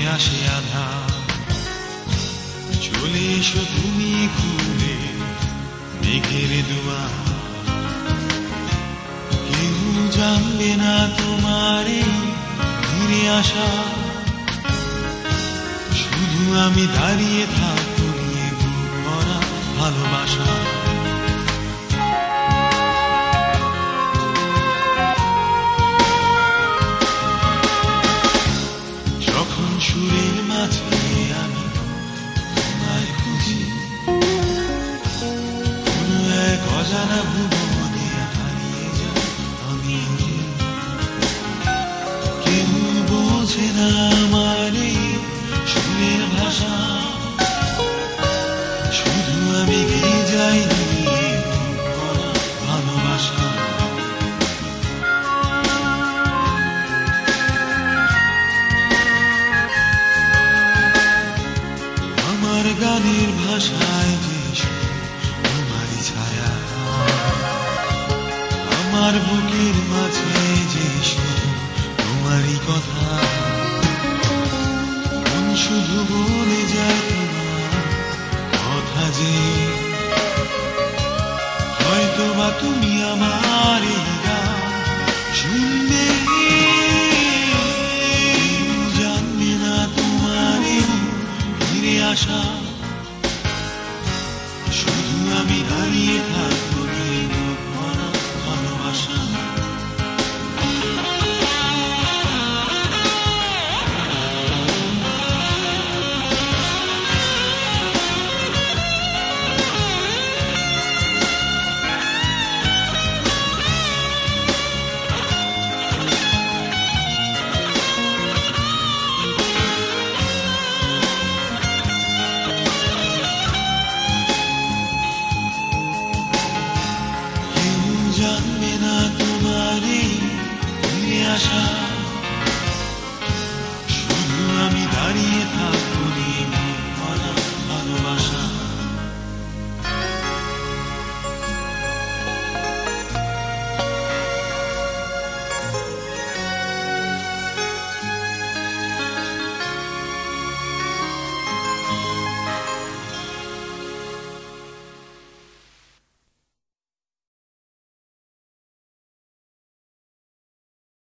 আসে আধার, চলে এসো তুমি খুলে মেঘের দুয়ার। কেউ জানবে না তোমার এই ফিরে আসা, শুধু আমি দাঁড়িয়ে থাকবো নিয়ে বুক ভরা ভালোবাসা। যখন সুরের মাঝে আমি তোমায় খুঁজি, কোনো এক অজানা ভুবনে হারিয়ে যাই আমি। কেউ বোঝে না আমার এই সুরের ভাষা, শুধু আমি গেয়ে যাই নিয়ে বুক ভরা ভালোবাসা। আমার গানের ভাষায় যে তোমারই ছায়া, আমার বুকের মাঝে যে তোমারই কথা। মন শুধু বলে যায় তোমার কথা যে, হয়তো বা তুমি আমার এই গান শুনবে। জানবে না তোমার এই ফিরে আসা, শুধু আমি দাঁড়িয়ে থাকবো নিয়ে বুক ভরা ভালোবাসা। জানবে না তোমার এই ফিরে আসা, শুধু আমি দাঁড়িয়ে থাকবো